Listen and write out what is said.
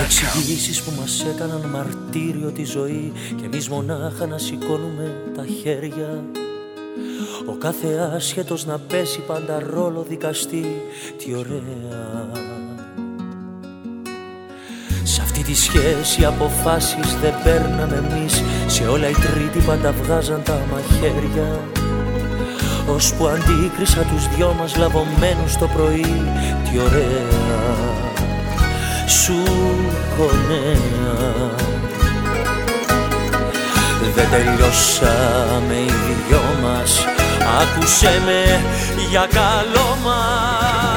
Παρεξηγήσεις που μας έκαναν μαρτύριο τη ζωή και εμείς μονάχα να σηκώνουμε τα χέρια. Ο κάθε άσχετος να πέσει πάντα ρόλο δικαστή. Τι ωραία. Σ' αυτή τη σχέση αποφάσεις δεν παίρναμε εμείς. Σε όλα οι τρίτοι πάντα βγάζαν τα μαχαίρια. Ώσπου αντίκρισα τους δυο μας λαβωμένους το πρωί. Τι ωραία. Σου γονέα. Δεν τελειώσαμε οι δυο μας. Άκουσέ με για καλό μας.